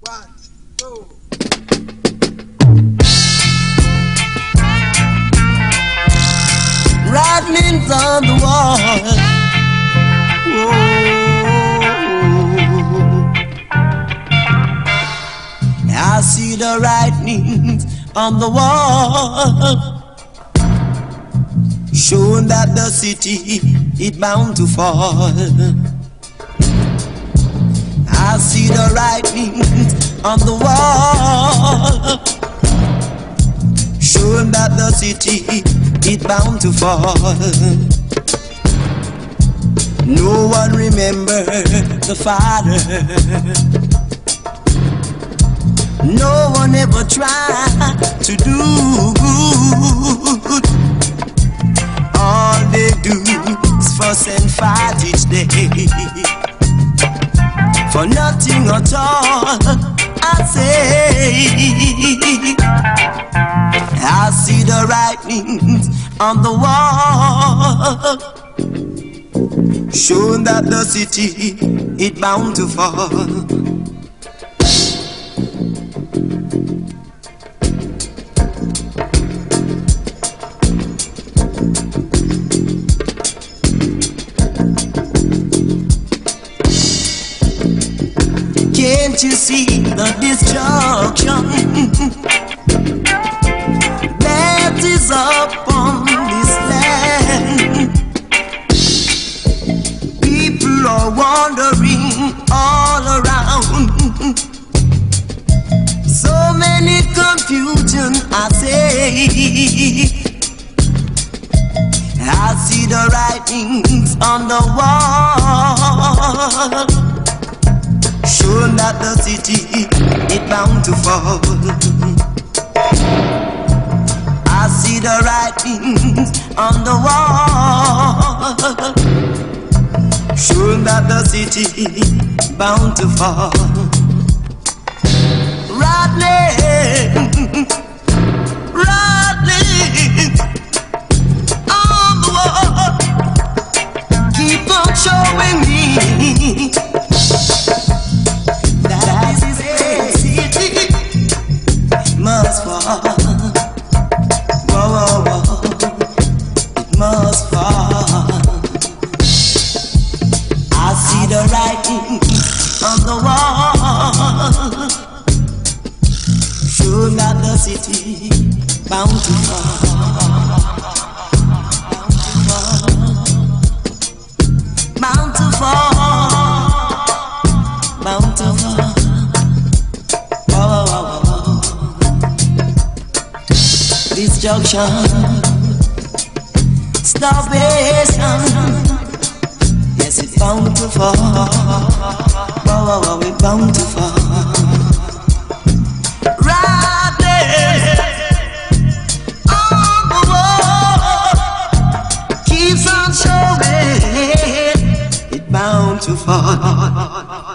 One, two. Writings on the wall. I see the writings on the wall, showing that the city is bound to fall. I see the writings on the wall, showing that the city is bound to fall. No one remembers the Father. No one ever tried to do good. All they do is fuss and fight each day, for nothing at all. I say I see the writings on the wall, showing that the city is bound to fall. Can't you see the destruction that is upon this land? People are wandering all around. So many confusion, I say. I see the writings on the wall, showing that the city is bound to fall. I see the writings on the wall, showing that the city is bound to fall. Writings, writings on the wall, keep on showing me must fall. Whoa, whoa, whoa. It must fall. I see the writing on the wall, showing that the city bound to fall. Bound to fall. Bound to fall. Whoa, whoa, whoa. Destruction, starvation, yes, it's bound to fall. Whoa, whoa, whoa, it's bound to fall. Right there on the wall, keeps on showing, it's bound to fall.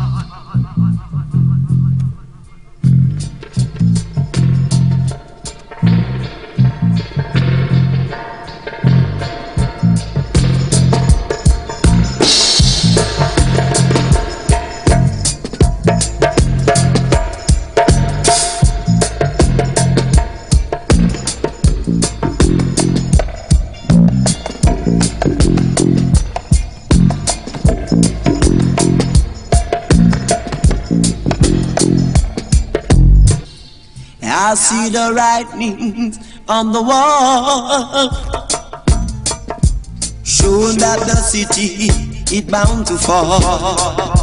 I see the writings on the wall, showing that the city is bound to fall.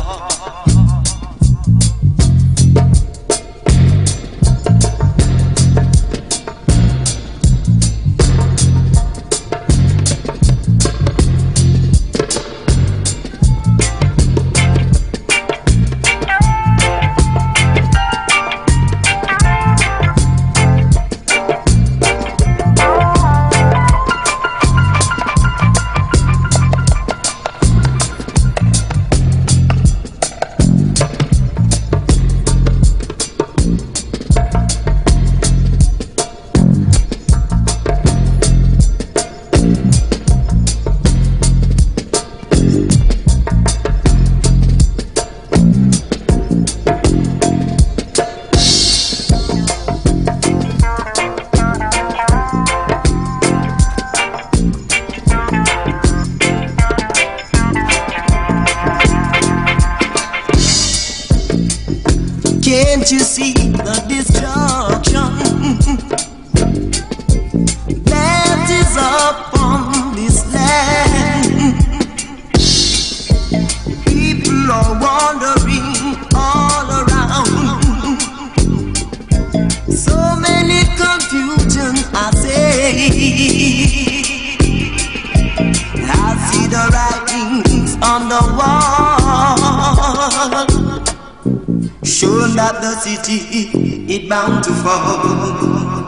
Can't you see the destruction that is upon this land? People are wandering all around. So many confusion, I say. I see the writings on the wall, showing that the city is bound to fall.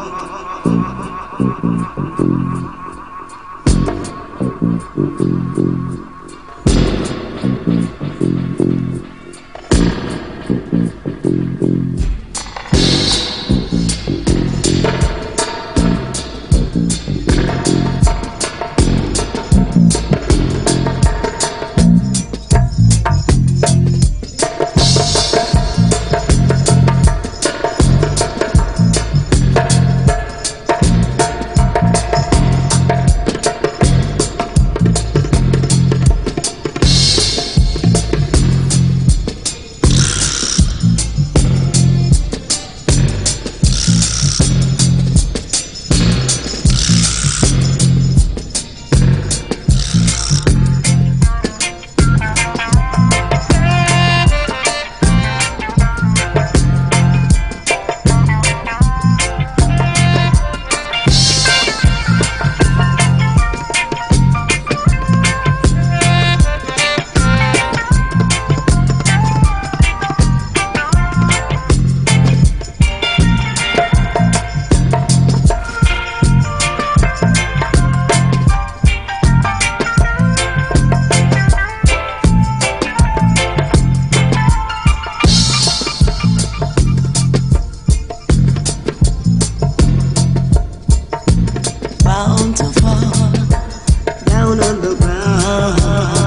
Bound to fall down on the ground.